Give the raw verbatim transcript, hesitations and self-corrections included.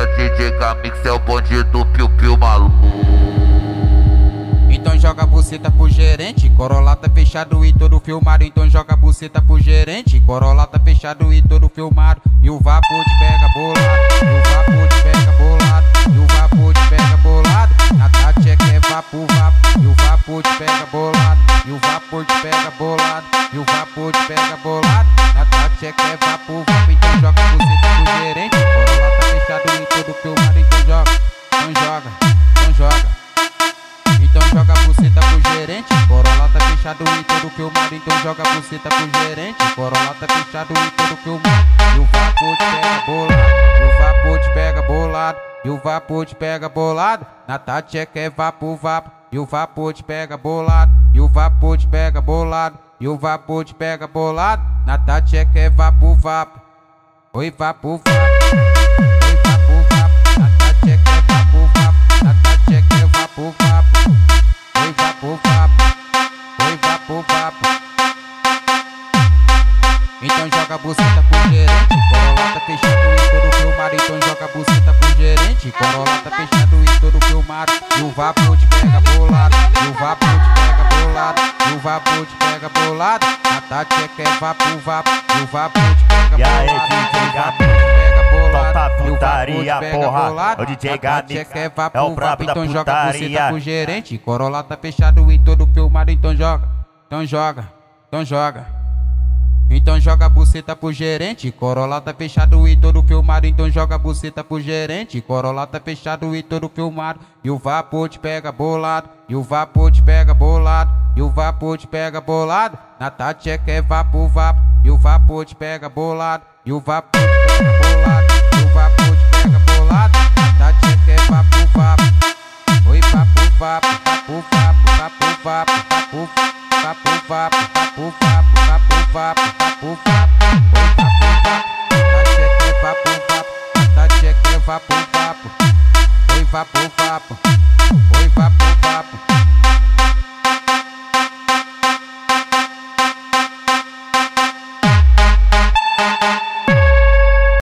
D J Camix é o bonde do piu-piu maluco. Então joga a buceta pro gerente, Corolla tá fechado e todo filmado. Então joga a buceta pro gerente, Corolla tá fechado e todo filmado. E o vapor te pega bolado, e o vapor te pega bolado, e o vapor te pega bolado. Na Tati é que é vapo, vapo, e o vapor te pega bolado, e o vapor te pega bolado, e o vapor te pega bolado. Na Tati é que é vapo, vapo. Então joga a buceta pro gerente, Corolla tá fechado e todo filmado. Então joga, então joga, então joga. Então joga a buceta pro gerente, Corolla tá fechado e todo filmado. Então joga a buceta pro gerente, Corolla tá fechado e todo filmado. E o vapor te pega bolado, e o vapor te pega bolado, e o vapor te pega bolado. Na Tati é que é vapo, vapo, e o vapor te pega bolado, e o vapor te pega bolado, e o vapor te pega bolado. Na Tati é que é vapo, vapo, oi vapo, vapo, oi vapo, vapo. Na Tati é que é vapo, vapo, na Tati é que é vapo, vapo. Oi vapo, vapo, oi vapo, vapo. Então joga a buceta pro gerente, Corolla tá fechado e todo filmado. Então joga a buceta pro gerente, Corolla tá fechado e todo filmado. E o vapor te pega bolado, e o vapor te pega bolado, e o vapor te pega bolado. A Tati é que é vapo, vapo, e o vapor te pega E aí, bolado, D J e o vapor te pega bolado, Toca e o vapor putaria, te pega porra. bolado. O D J A Tati é que é vapo, é o vapo. brabo da Então joga a buceta putaria. pro gerente, Corolla tá fechado e todo filmado. Então joga, então joga, então joga. Então joga a buceta pro gerente, Corolla tá fechado e todo filmado. Então joga a buceta pro gerente, Corolla tá fechado e todo filmado. E o vapor te pega bolado, e o vapor te pega bolado, e o vapor te pega bolado. Na Tati é que é vapo, vapo, e o vapor te pega bolado, e o vapor te pega bolado, e o vapor te pega bolado. Na Tati é que é vapo, vapo, oi vapo, vapo, vapo, vapo, vapo, vapo, vapo, vapo, vapo, vapo, vapo, vapo, vapo, vapo, vapo, oi vapo, vapo. Tati é que é vapo, vapo, Tati é que é vapo, vapo, oi vapo, vapo.